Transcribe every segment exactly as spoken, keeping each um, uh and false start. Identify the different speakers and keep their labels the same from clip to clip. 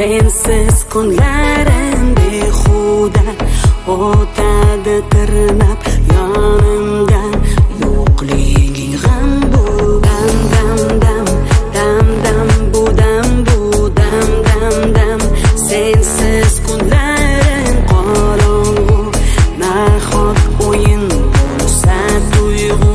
Speaker 1: sensiz kunlarim behuda o'tadi tirnab yonimdan yo'qliging g'am bu dam dam dam dam dam bu dam bu dam dam dam sensiz kunlarim qorong'u nahot o'yin bo'lsa tuyg'u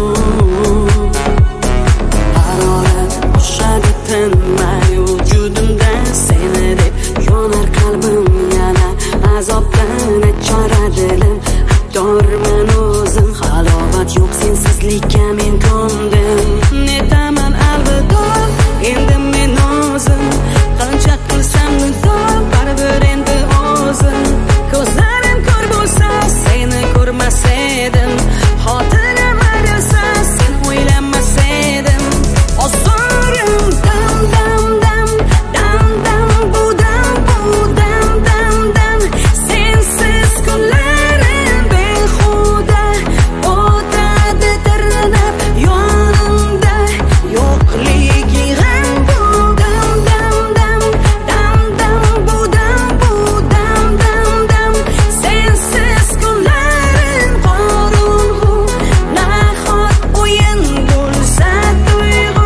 Speaker 1: harorat oshadi tinmay vujudimda seni deb yonar qalbim yana azobdan chora dilim dorman o'zim halovat yo'q sensizlikka men ko'ndim netaman alvido endi men o'zim qancha qilsam nido baribir endi o'zim ko'zlarim ko'r bo'lsa seni ko'rmas edim xotinim ayrilsa sen o'ylamas edim ozorim dam dam dam dam dam bu dam bu dam dam dam sensiz kunlarim behuda o'tadi tirnab yonimda yo'qliging g'am bu dam dam dam dam dam bu dam bu dam dam dam sensiz kunlarim qorong'u nahot o'yin bo'lsa tuyg'u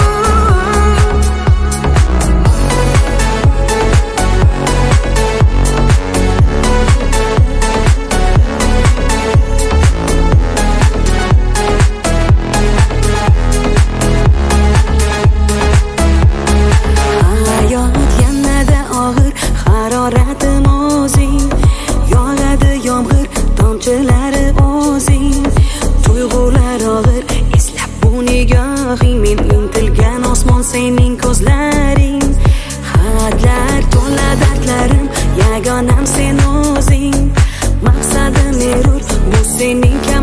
Speaker 1: hayot yanada og'ir haroratim o'zing yog'adi yomg'ir tomchilari o'zing tuyg'ular og'ir eslab bu nigohing men intilgan osmon sening ko'zlaring hadlar to'la dardlarim yagonam sen o'zing maqsadim erur bu sening